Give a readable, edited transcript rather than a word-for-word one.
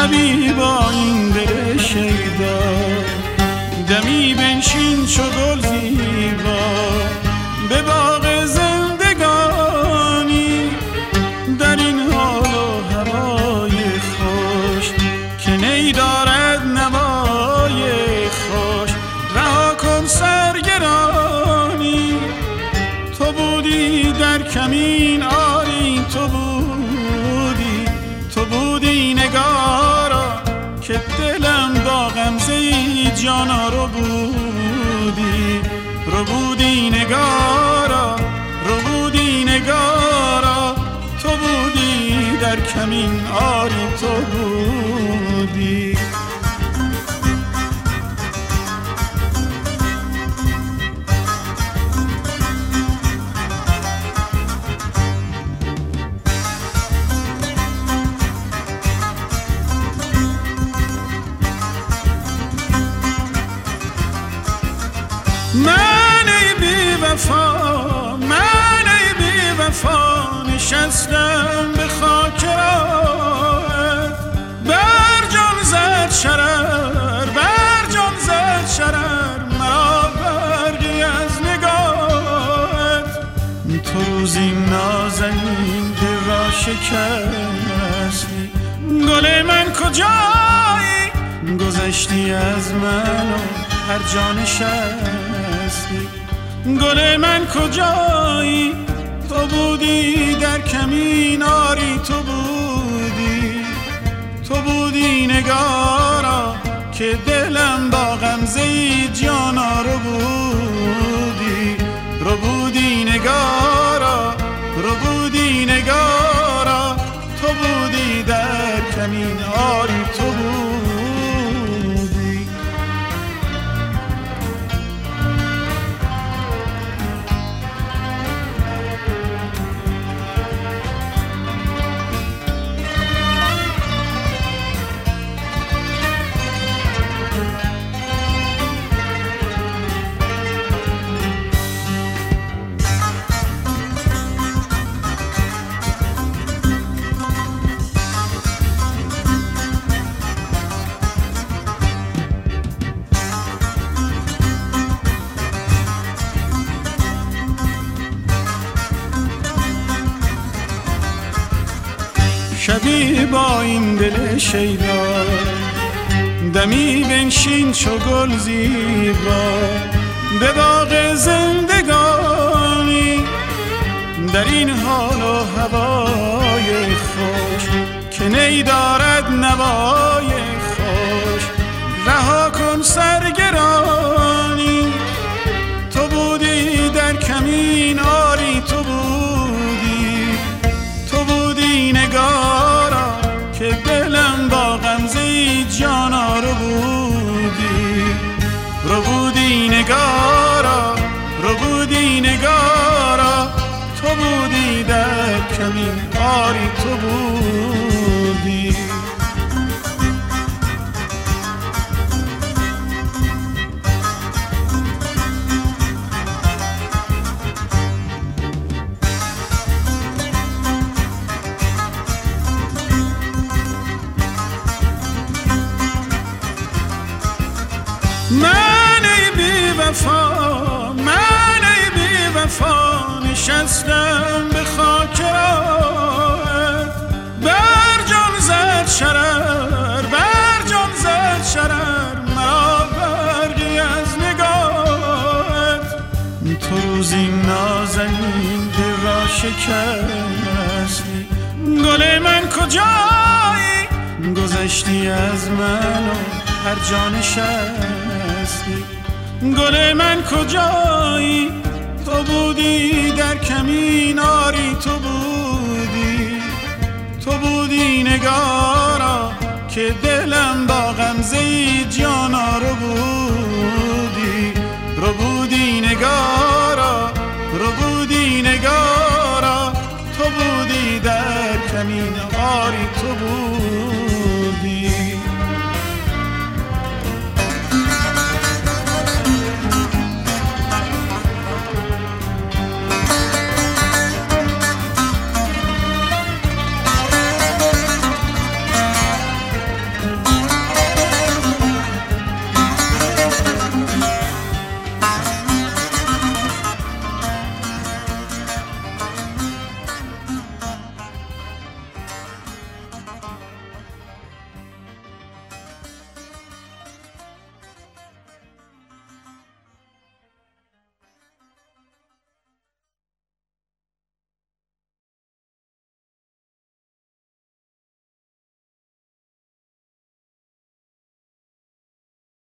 شبی با این دل شیدا، دمی بنشین چو گل زیبا به باغ زندگانی، در این حال و هوای خوش که نی دارد نوای خوش، رها کن سرگرانی. تو بودی در کمین آری، تو بودی نگارا که دلم با غمزه جانا رو بودی نگارا، تو بودی در کمین آری، تو بودی. من ای بی وفا نشستم به خاک راهت، بر جان زد شرر مرا برگی از نگاهت. تو روزی نازنین دل را شکستی، گل من کجایی؟ گذشتی از من و هر جا نشستی. گل من کجایی؟ تو بودی در کمین آری، تو بودی نگارا که دلم با غمزه جانا رو بودی نگارا، تو بودی در کمین آری، تو بودی. شبی با این دل شیدا، دمی بنشین چو گل زیبا به باغ زندگانی، در این حال و هوای خوش که نی دارد نوای خوش، رها کن سرگرانی. تو بودی در کمین آری، تو بودی نگارا که دلم با غمزه جانا رو بودی نگارا، تو بودی در کمین آری، تو بودی. من ای بی وفا نشستم به خاک راهت، بر جان زد شرر مرا برگی از نگاهت. تو روزی نازنین دل را شکستی، گل من کجایی؟ گذشتی از من و هر جا نشستی. گل من کجایی؟ تو بودی در کمین آری، تو بودی نگارا که دلم با غمزه جانا